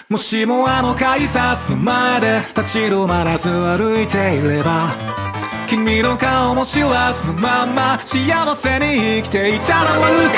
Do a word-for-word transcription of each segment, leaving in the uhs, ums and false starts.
もしもあの改札の前で立ち止まらず歩いていれば、君の顔も知らずのまんま幸せに生きていたら悪か。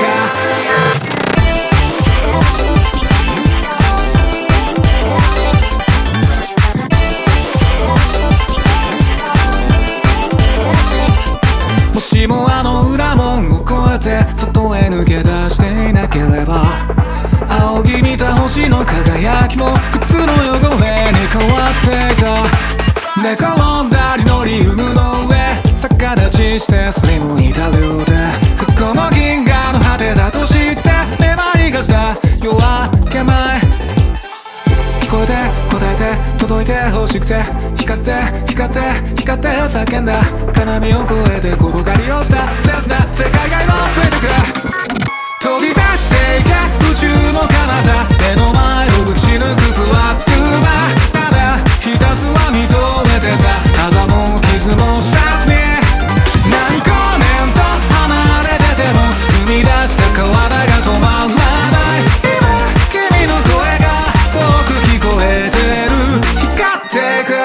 もしもあの裏門を越えて外へ抜け出していなければ、仰ぎ見た星の輝きも靴の汚れに変わっていた。寝転んだリノリウムの上、逆立ちしてすりむいた両手、ここも銀河の果てだと知って目まいがした夜明け前。聞こえて答えて届いて欲しくて、光って光って光って叫んだ。金網を越えて小ぼかりをした切な世界が今増えてく。飛び出していけ宇宙の彼方、目の前を打ち抜くプラズマ。ただひたすら見とれてたあざも傷も知らずに、何光年と離れてても生み出した体が止まらない。今君の声が遠く聞こえてる、光ってく。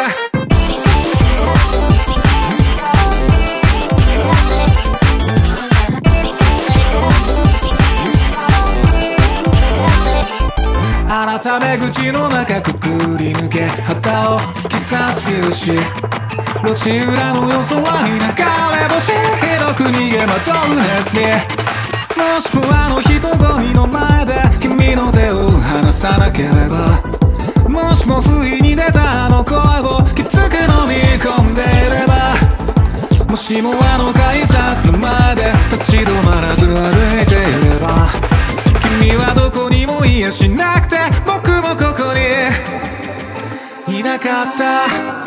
改め口の中くくり抜け旗を突き刺す粒子、路地裏の夜空に流れ星、ひどく逃げ惑うネズミ。もしもあの人混みの前で君の手を離さなければ、もしも不意に出たあの声をきつく飲み込んでいれば、もしもあの改札の前で立ち止まらず歩いていれば、君はどこにもいやしなくて僕もここにいなかった。